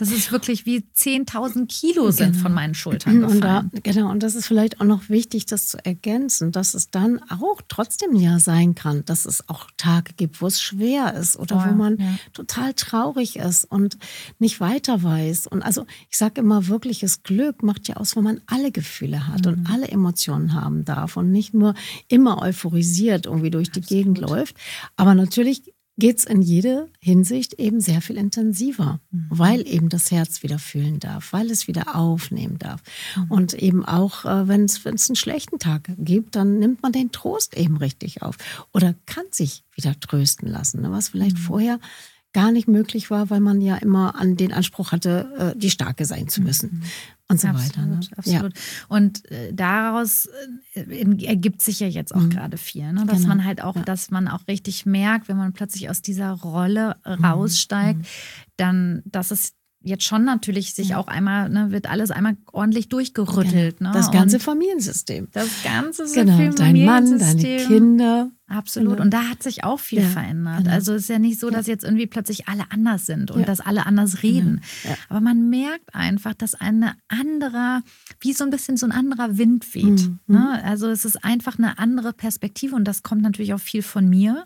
Das ist wirklich wie zehntausend Kilo sind Genau. von meinen Schultern gefallen. Und da, genau, und das ist vielleicht auch noch wichtig, das zu ergänzen, dass es dann auch trotzdem ja sein kann, dass es auch Tage gibt, wo es schwer ist oder Voll, wo man ja. total traurig ist und nicht weiter weiß. Und also ich sage immer, wirkliches Glück macht ja aus, wenn man alle Gefühle hat Mhm. und alle Emotionen haben darf und nicht nur immer euphorisiert irgendwie durch die Absolut. Gegend läuft. Aber natürlich geht es in jede Hinsicht eben sehr viel intensiver, Mhm. weil eben das Herz wieder fühlen darf, weil es wieder aufnehmen darf. Mhm. Und eben auch, äh, wenn es einen schlechten Tag gibt, dann nimmt man den Trost eben richtig auf oder kann sich wieder trösten lassen, ne, was vielleicht Mhm. vorher gar nicht möglich war, weil man ja immer an den Anspruch hatte, äh, die Starke sein zu müssen. Mhm. Und so Absolut, weiter. Ne? absolut. Ja. Und äh, daraus äh, ergibt sich ja jetzt auch mhm. gerade viel, ne? Dass genau. man halt auch, ja. dass man auch richtig merkt, wenn man plötzlich aus dieser Rolle mhm. raussteigt, mhm. dann, dass es jetzt schon natürlich sich ja. auch einmal, ne, wird alles einmal ordentlich durchgerüttelt. Genau. Ne? Das ganze und Familiensystem. Das ganze genau. Dein Mann, deine Kinder. Absolut. Genau. Und da hat sich auch viel ja, verändert. genau. Also es ist ja nicht so, dass jetzt irgendwie plötzlich alle anders sind und ja. dass alle anders reden. Genau. Ja. Aber man merkt einfach, dass eine andere, wie so ein bisschen so ein anderer Wind weht. Mhm. Ne? Also es ist einfach eine andere Perspektive und das kommt natürlich auch viel von mir.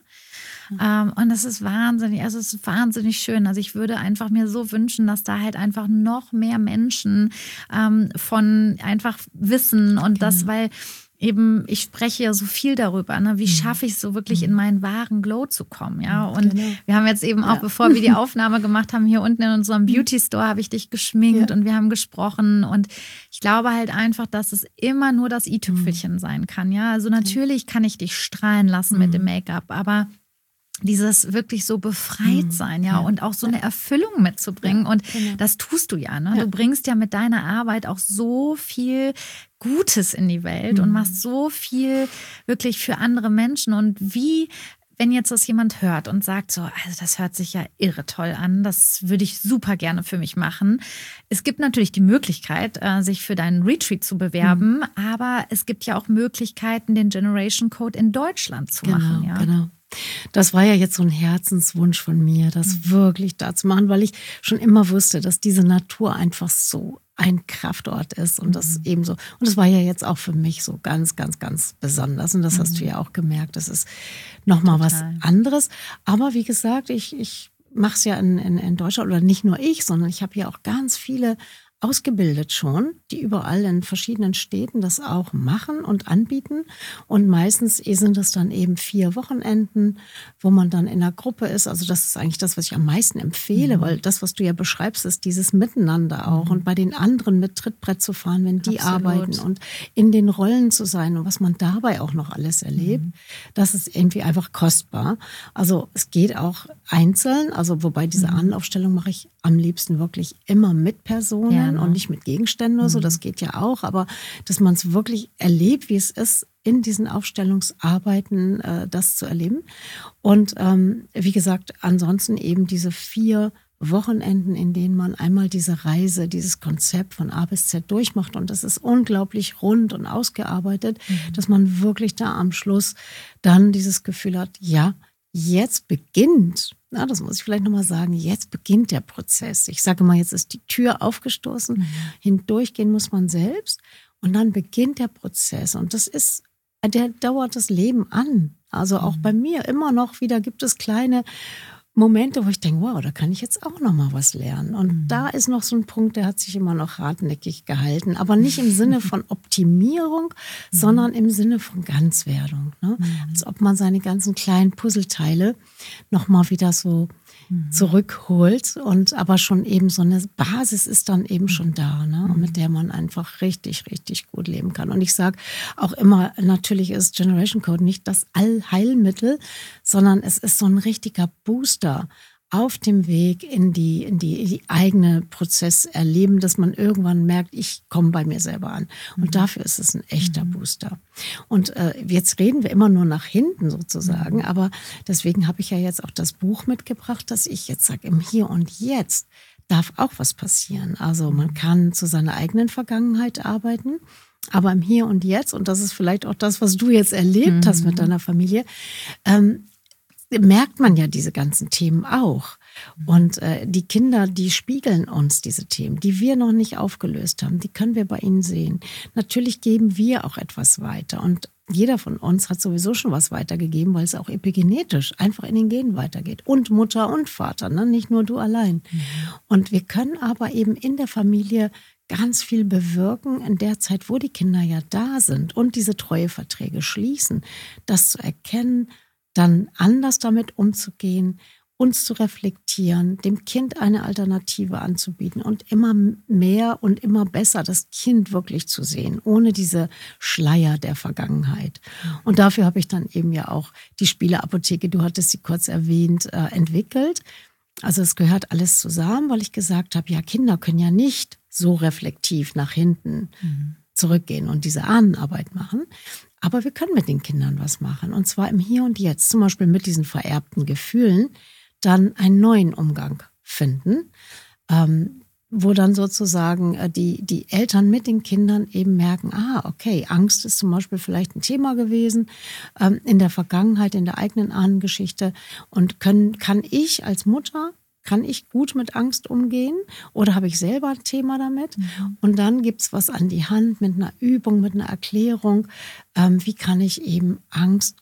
Um, und das ist wahnsinnig, also es ist wahnsinnig schön. Also ich würde einfach mir so wünschen, dass da halt einfach noch mehr Menschen um, von einfach wissen und genau. das, weil eben, ich spreche ja so viel darüber, ne? Wie schaffe ich es so wirklich in meinen wahren Glow zu kommen, ja? Und genau. wir haben jetzt eben auch, ja. bevor wir die Aufnahme gemacht haben, hier unten in unserem Beauty Store habe ich dich geschminkt ja. und wir haben gesprochen und ich glaube halt einfach, dass es immer nur das i-Tüpfelchen mhm. sein kann, ja? Also natürlich kann ich dich strahlen lassen mhm. mit dem Make-up, aber dieses wirklich so befreit sein, ja, ja, und auch so eine Erfüllung mitzubringen. Ja, und genau. das tust du ja, ne? Ja. Du bringst ja mit deiner Arbeit auch so viel Gutes in die Welt mhm. und machst so viel wirklich für andere Menschen. Und wie, wenn jetzt das jemand hört und sagt so, also das hört sich ja irre toll an, das würde ich super gerne für mich machen. Es gibt natürlich die Möglichkeit, sich für deinen Retreat zu bewerben, mhm. aber es gibt ja auch Möglichkeiten, den Generation Code in Deutschland zu genau, machen. Ja? Genau. Das war ja jetzt so ein Herzenswunsch von mir, das mhm. wirklich da zu machen, weil ich schon immer wusste, dass diese Natur einfach so ein Kraftort ist und das mhm. ebenso. Und das war ja jetzt auch für mich so ganz, ganz, ganz besonders. Und das mhm. hast du ja auch gemerkt. Das ist nochmal was anderes. Aber wie gesagt, ich, ich mache es ja in, in, in Deutschland oder nicht nur ich, sondern ich habe ja auch ganz viele ausgebildet schon, die überall in verschiedenen Städten das auch machen und anbieten. Und meistens sind es dann eben vier Wochenenden, wo man dann in einer Gruppe ist. Also das ist eigentlich das, was ich am meisten empfehle, mhm. weil das, was du ja beschreibst, ist dieses Miteinander auch mhm. und bei den anderen mit Trittbrett zu fahren, wenn die Absolut. Arbeiten und in den Rollen zu sein und was man dabei auch noch alles erlebt, mhm. das ist irgendwie einfach kostbar. Also es geht auch einzeln, also wobei diese mhm. Anlaufstellung mache ich am liebsten wirklich immer mit Personen. Ja. Und nicht mit Gegenständen oder so, das geht ja auch, aber dass man es wirklich erlebt, wie es ist, in diesen Aufstellungsarbeiten äh, das zu erleben. Und ähm, wie gesagt, ansonsten eben diese vier Wochenenden, in denen man einmal diese Reise, dieses Konzept von A bis Z durchmacht und das ist unglaublich rund und ausgearbeitet, mhm. dass man wirklich da am Schluss dann dieses Gefühl hat, ja, jetzt beginnt, na, das muss ich vielleicht nochmal sagen, jetzt beginnt der Prozess. Ich sage mal, jetzt ist die Tür aufgestoßen, mhm. hindurchgehen muss man selbst und dann beginnt der Prozess und das ist, der dauert das Leben an. Also auch mhm. bei mir immer noch wieder gibt es kleine Momente, wo ich denke, wow, da kann ich jetzt auch noch mal was lernen. Und mhm. da ist noch so ein Punkt, der hat sich immer noch hartnäckig gehalten. Aber nicht im Sinne von Optimierung, mhm. sondern im Sinne von Ganzwerdung. Ne? Mhm. Als ob man seine ganzen kleinen Puzzleteile noch mal wieder so mhm. zurückholt. Und aber schon eben so eine Basis ist dann eben schon da, ne? Und mit der man einfach richtig, richtig gut leben kann. Und ich sage auch immer, natürlich ist Generation Code nicht das Allheilmittel, sondern es ist so ein richtiger Booster auf dem Weg in die, in die, in die eigene Prozess erleben, dass man irgendwann merkt, ich komme bei mir selber an. Und mhm. dafür ist es ein echter mhm. Booster. Und äh, jetzt reden wir immer nur nach hinten sozusagen, mhm. aber deswegen habe ich ja jetzt auch das Buch mitgebracht, dass ich jetzt sage, im Hier und Jetzt darf auch was passieren. Also man kann zu seiner eigenen Vergangenheit arbeiten, aber im Hier und Jetzt, und das ist vielleicht auch das, was du jetzt erlebt mhm. hast mit deiner Familie, ähm, merkt man ja diese ganzen Themen auch. Und äh, die Kinder, die spiegeln uns diese Themen, die wir noch nicht aufgelöst haben, die können wir bei ihnen sehen. Natürlich geben wir auch etwas weiter und jeder von uns hat sowieso schon was weitergegeben, weil es auch epigenetisch einfach in den Genen weitergeht. Und Mutter und Vater, ne? Nicht nur du allein. Mhm. Und wir können aber eben in der Familie ganz viel bewirken in der Zeit, wo die Kinder ja da sind und diese Treueverträge schließen, das zu erkennen, dann anders damit umzugehen, uns zu reflektieren, dem Kind eine Alternative anzubieten und immer mehr und immer besser das Kind wirklich zu sehen, ohne diese Schleier der Vergangenheit. Und dafür habe ich dann eben ja auch die Spieleapotheke, du hattest sie kurz erwähnt, äh, entwickelt. Also es gehört alles zusammen, weil ich gesagt habe, ja, Kinder können ja nicht so reflektiv nach hinten mhm. zurückgehen und diese Ahnenarbeit machen. Aber wir können mit den Kindern was machen. Und zwar im Hier und Jetzt, zum Beispiel mit diesen vererbten Gefühlen, dann einen neuen Umgang finden, ähm, wo dann sozusagen äh, die, die Eltern mit den Kindern eben merken, ah, okay, Angst ist zum Beispiel vielleicht ein Thema gewesen ähm, in der Vergangenheit, in der eigenen Ahnengeschichte und können, kann ich als Mutter, kann ich gut mit Angst umgehen oder habe ich selber ein Thema damit? Mhm. Und dann gibt's was an die Hand mit einer Übung, mit einer Erklärung, ähm, wie kann ich eben Angst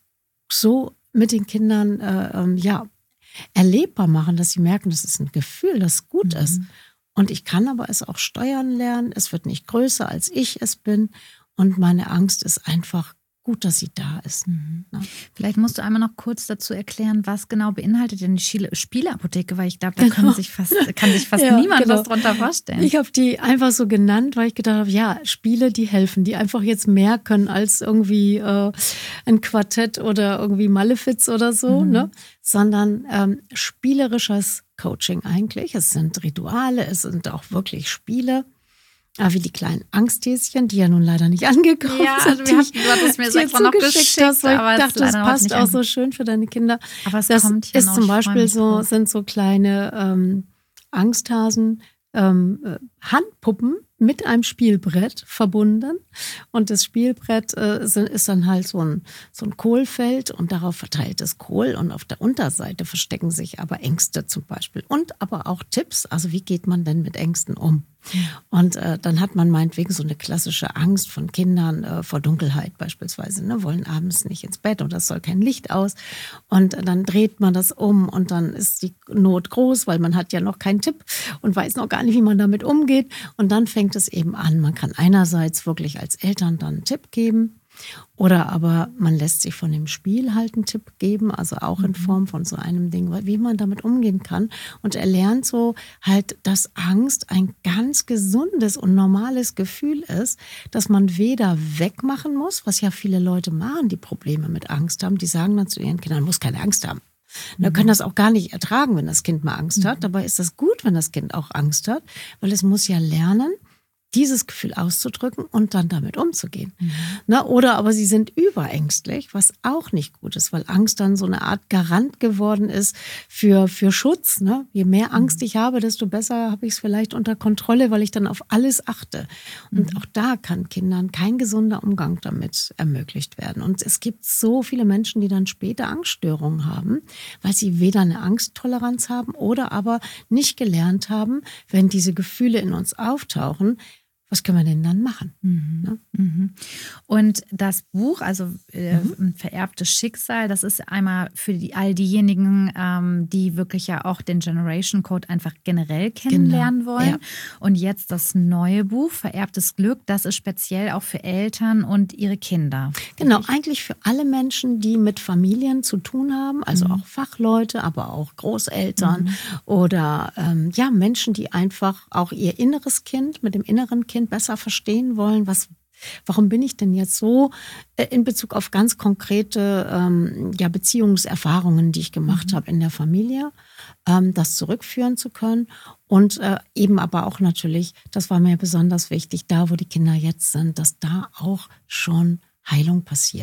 so mit den Kindern, äh, ähm, ja, erlebbar machen, dass sie merken, das ist ein Gefühl, das gut ist. Mhm. Und ich kann aber es auch steuern lernen. Es wird nicht größer, als ich es bin. Und meine Angst ist einfach gut, dass sie da ist. Mhm. Ja. Vielleicht musst du einmal noch kurz dazu erklären, was genau beinhaltet denn die Spieleapotheke, weil ich glaube, da kann sich fast, kann sich fast ja, niemand genau. was drunter vorstellen. Ich habe die einfach so genannt, weil ich gedacht habe, ja, Spiele, die helfen, die einfach jetzt mehr können als irgendwie äh, ein Quartett oder irgendwie Malefiz oder so, mhm. ne? Sondern ähm, spielerisches Coaching eigentlich. Es sind Rituale, es sind auch wirklich Spiele. Ah, wie die kleinen Angsthäschen, die ja nun leider nicht angekommen ja, sind. Also wir hatten, du hattest mir das extra noch geschickt, hast, weil aber ich dachte, das passt auch so schön für deine Kinder. Aber es das kommt hier ist noch, zum Beispiel so, sind so kleine ähm, Angsthasen, ähm, äh, Handpuppen mit einem Spielbrett verbunden. Und das Spielbrett äh, ist dann halt so ein, so ein Kohlfeld und darauf verteilt das Kohl. Und auf der Unterseite verstecken sich aber Ängste zum Beispiel. Und aber auch Tipps, also wie geht man denn mit Ängsten um? Und äh, dann hat man meinetwegen so eine klassische Angst von Kindern äh, vor Dunkelheit beispielsweise, ne? Wollen abends nicht ins Bett und es soll kein Licht aus. Und äh, dann dreht man das um und dann ist die Not groß, weil man hat ja noch keinen Tipp und weiß noch gar nicht, wie man damit umgeht. Und dann fängt es eben an. Man kann einerseits wirklich als Eltern dann einen Tipp geben. Oder aber man lässt sich von dem Spiel halt einen Tipp geben, also auch in Form von so einem Ding, wie man damit umgehen kann. Und er lernt so halt, dass Angst ein ganz gesundes und normales Gefühl ist, dass man weder wegmachen muss, was ja viele Leute machen, die Probleme mit Angst haben. Die sagen dann zu ihren Kindern, man muss keine Angst haben. Wir mhm. können das auch gar nicht ertragen, wenn das Kind mal Angst hat. Mhm. Dabei ist das gut, wenn das Kind auch Angst hat, weil es muss ja lernen, dieses Gefühl auszudrücken und dann damit umzugehen. Mhm. Na, oder aber sie sind überängstlich, was auch nicht gut ist, weil Angst dann so eine Art Garant geworden ist für, für Schutz. Ne? Je mehr Angst ich habe, desto besser habe ich es vielleicht unter Kontrolle, weil ich dann auf alles achte. Und mhm. auch da kann Kindern kein gesunder Umgang damit ermöglicht werden. Und es gibt so viele Menschen, die dann später Angststörungen haben, weil sie weder eine Angsttoleranz haben oder aber nicht gelernt haben, wenn diese Gefühle in uns auftauchen, was können wir denn dann machen? Mhm. Ja? Mhm. Und das Buch, also äh, mhm. Vererbtes Schicksal, das ist einmal für die, all diejenigen, ähm, die wirklich ja auch den Generation Code einfach generell kennenlernen genau. wollen. Ja. Und jetzt das neue Buch, Vererbtes Glück, das ist speziell auch für Eltern und ihre Kinder. Genau, eigentlich für alle Menschen, die mit Familien zu tun haben, also mhm. auch Fachleute, aber auch Großeltern mhm. oder ähm, ja Menschen, die einfach auch ihr inneres Kind mit dem inneren Kind besser verstehen wollen, was, warum bin ich denn jetzt so in Bezug auf ganz konkrete ähm, ja, Beziehungserfahrungen, die ich gemacht mhm. habe in der Familie, ähm, das zurückführen zu können und äh, eben aber auch natürlich, das war mir besonders wichtig, da wo die Kinder jetzt sind, dass da auch schon Heilung passiert.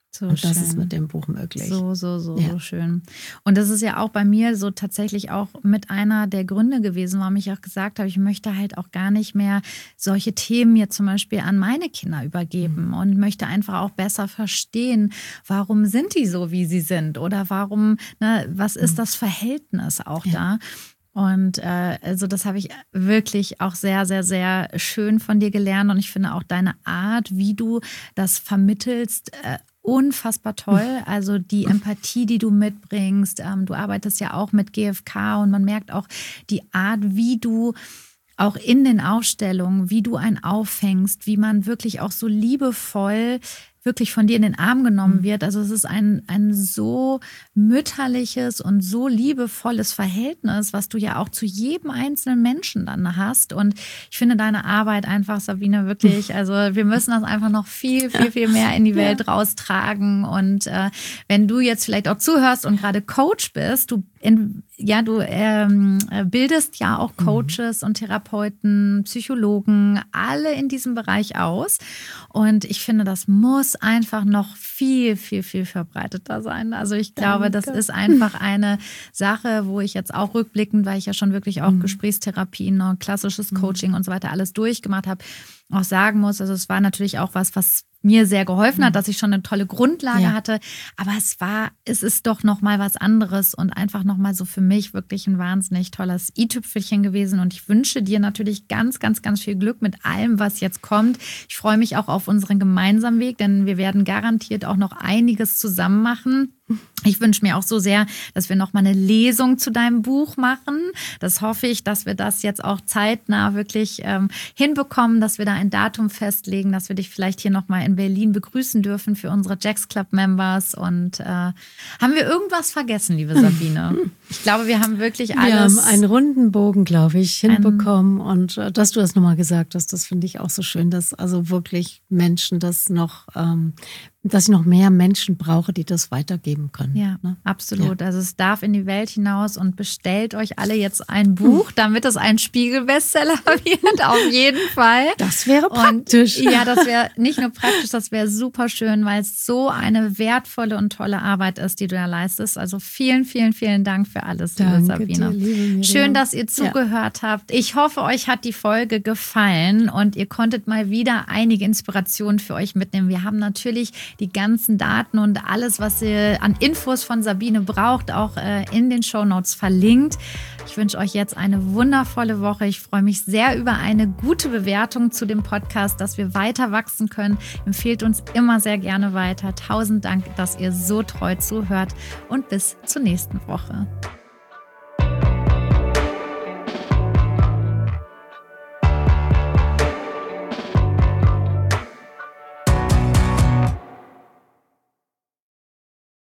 So und das schön. ist mit dem Buch möglich. So, so, so, ja. so schön. Und das ist ja auch bei mir so tatsächlich auch mit einer der Gründe gewesen, warum ich auch gesagt habe, ich möchte halt auch gar nicht mehr solche Themen jetzt zum Beispiel an meine Kinder übergeben mhm. und möchte einfach auch besser verstehen, warum sind die so, wie sie sind oder warum, ne, was ist das Verhältnis auch ja. da? Und äh, also das habe ich wirklich auch sehr, sehr, sehr schön von dir gelernt. Und ich finde auch deine Art, wie du das vermittelst, äh, unfassbar toll. Also die Empathie, die du mitbringst. Ähm, du arbeitest ja auch mit G F K und man merkt auch die Art, wie du auch in den Aufstellungen, wie du einen auffängst, wie man wirklich auch so liebevoll wirklich von dir in den Arm genommen wird. Also es ist ein, ein so mütterliches und so liebevolles Verhältnis, was du ja auch zu jedem einzelnen Menschen dann hast. Und ich finde deine Arbeit einfach, Sabine, wirklich, also wir müssen das einfach noch viel, viel, viel mehr in die Welt ja. raustragen. Und äh, wenn du jetzt vielleicht auch zuhörst und gerade Coach bist, du in, ja, du ähm, bildest ja auch Coaches mhm. und Therapeuten, Psychologen, alle in diesem Bereich aus. Und ich finde, das muss einfach noch viel, viel, viel verbreiteter sein. Also ich glaube, Danke. Das ist einfach eine Sache, wo ich jetzt auch rückblickend, weil ich ja schon wirklich auch mhm. Gesprächstherapien und klassisches Coaching mhm. und so weiter alles durchgemacht habe, auch sagen muss, also es war natürlich auch was, was mir sehr geholfen hat, dass ich schon eine tolle Grundlage ja. hatte. Aber es war, es ist doch noch mal was anderes und einfach noch mal so für mich wirklich ein wahnsinnig tolles i-Tüpfelchen gewesen. Und ich wünsche dir natürlich ganz, ganz, ganz viel Glück mit allem, was jetzt kommt. Ich freue mich auch auf unseren gemeinsamen Weg, denn wir werden garantiert auch noch einiges zusammen machen. Ich wünsche mir auch so sehr, dass wir noch mal eine Lesung zu deinem Buch machen. Das hoffe ich, dass wir das jetzt auch zeitnah wirklich ähm, hinbekommen, dass wir da ein Datum festlegen, dass wir dich vielleicht hier noch mal in Berlin begrüßen dürfen für unsere Jax Club Members. Und äh, haben wir irgendwas vergessen, liebe Sabine? Ich glaube, wir haben wirklich alles. Wir haben einen runden Bogen, glaube ich, hinbekommen. Und äh, dass du das nochmal gesagt hast, das finde ich auch so schön, dass also wirklich Menschen das noch, ähm, dass ich noch mehr Menschen brauche, die das weitergeben können. Ja, ne? absolut. Ja. Also es darf in die Welt hinaus und bestellt euch alle jetzt ein Buch, damit es ein Spiegel-Bestseller wird, auf jeden Fall. Das wäre praktisch. Und, ja, das wäre nicht nur praktisch, das wäre super schön, weil es so eine wertvolle und tolle Arbeit ist, die du da leistest. Also vielen, vielen, vielen Dank für alles, liebe Danke Sabine. Dir, liebe Schön, dass ihr zugehört ja. habt. Ich hoffe, euch hat die Folge gefallen und ihr konntet mal wieder einige Inspirationen für euch mitnehmen. Wir haben natürlich die ganzen Daten und alles, was ihr an Infos von Sabine braucht, auch äh, in den Shownotes verlinkt. Ich wünsche euch jetzt eine wundervolle Woche. Ich freue mich sehr über eine gute Bewertung zu dem Podcast, dass wir weiter wachsen können. Empfehlt uns immer sehr gerne weiter. Tausend Dank, dass ihr so treu zuhört und bis zur nächsten Woche.